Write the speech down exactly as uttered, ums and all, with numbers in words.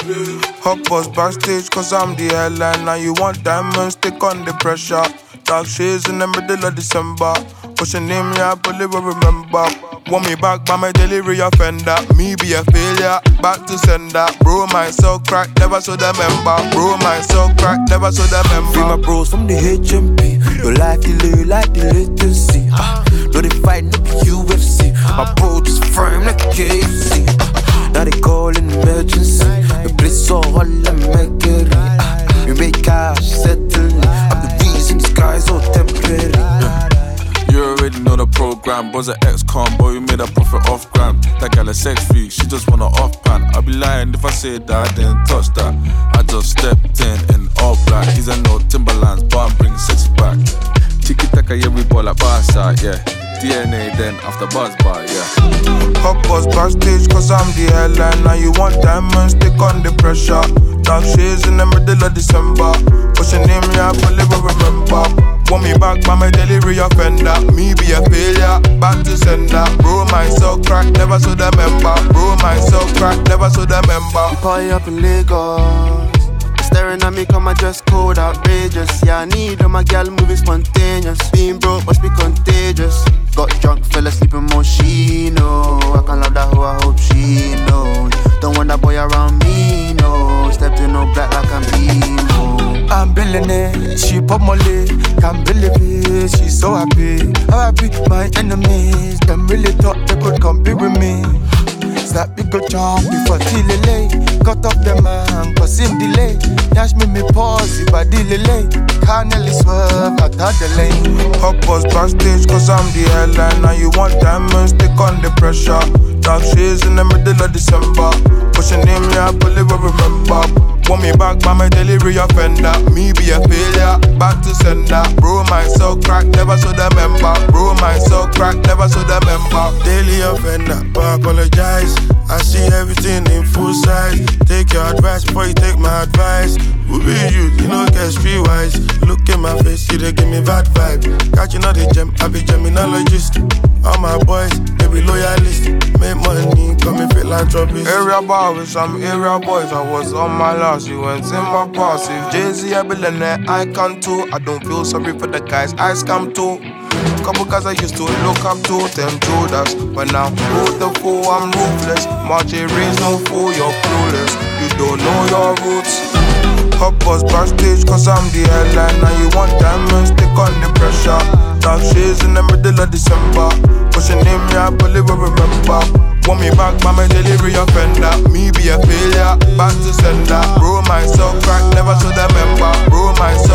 Hot boss backstage cause I'm the headline. Now you want diamonds, stick on the pressure. Dark shades in the middle of December. What's your name, yeah, I believe I remember. Want me back by my delivery offender. Me be a failure, back to sender. Bro, my soul crack, never saw the member. Bro, my soul crack, never saw the member. Free my bros from the H M P. Your life delay like the latency. uh, No, they fight, no be U F C. My bro just firm like K F C. uh, Now they call an emergency. The place all I make it. uh, You make cash, settle. I'm the reason this guy's all temporary. uh. You already know the program. Was an ex-con, boy, we made a profit off gram. That gal a sex freak, she just want a off pan. I'd be lying if I said that I didn't touch that. I just stepped in in all black. These are no Timberlands, but I'm bringing sexy back. Tiki-taka, yeah, we ball like Barca, yeah. D N A then after Buzz Bar, yeah. Hot boss backstage cause I'm the headline. Now you want diamonds, stick on the pressure. Dark shades in the middle of December. What's your name, yeah, I believe I remember. Want me back by my delivery offender. Me be a failure, back to sender. Bro, my soul crack, never saw the member. Bro, my soul crack, never saw the member. Party up in Lagos. Staring at me, come my dress code outrageous. Yeah, I need all my gal moving spontaneous. Being broke must be contagious. Got drunk, fell asleep in Moschino. I can't love that hoe, I hope she knows. Don't want that boy around me, no. Stepped in no black like I'm emo. I'm billionaire, she pop molly. Can't believe it, she's so happy. Happy, my enemies. Them really thought they could compete with me. Slap me go jump before delay. Cut off the man, cause him delay. Yash me me pause if I delay. Can't really swerve out of the lane. Hot boss backstage cause I'm the headline. Now you want diamonds, stick on the pressure. Dark shades in the middle of December. What's your name, yeah, I believe I remember. Want me back by my delivery offender. Me be a failure, back to sender. Bro, my soul crack, never saw the member. Bro, my soul crack, never saw the member. Daily offender, but I apologize. I see everything in full size. Take your advice before you take my advice. Who be you? You know, get street wise. Look in my face, you they give me bad vibe. Catching all the gem, I be geminologist. All my boys, they be loyalists. Make money, come in philanthropist. Area bar with some area boys. I was on my last, you went in my past. If Jay-Z a billionaire, I can too. I don't feel sorry for the guys I scam too. Couple guys I used to look up to, them Judas. But now, who's the fool? I'm ruthless. March a raise, no fool, you're clueless. You don't know your roots. Hot boss backstage cause I'm the headline. Now you want diamonds, stick on the pressure. Dark shades in the middle of December. What's your name, yeah, I believe I remember. Want me back by my delivery offender. Me be a failure, back to sender. Bro, my soul crack, never saw the member. Bro, my soul